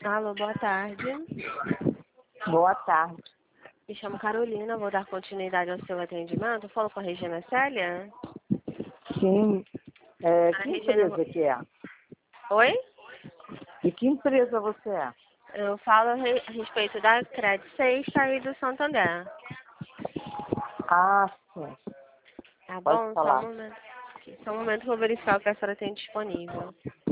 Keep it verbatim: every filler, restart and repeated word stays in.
Alô, boa tarde. Boa tarde. Me chamo Carolina, vou dar continuidade ao seu atendimento. Falo com a Regina Célia? Sim. É, A que Regina... empresa que é? Oi? E que empresa você é? Eu falo a re- a respeito da Credit Sexta e do Santander. Ah, sim. Tá Pode bom? Só um falar. momento. Só um momento que eu vou verificar o que a senhora tem disponível.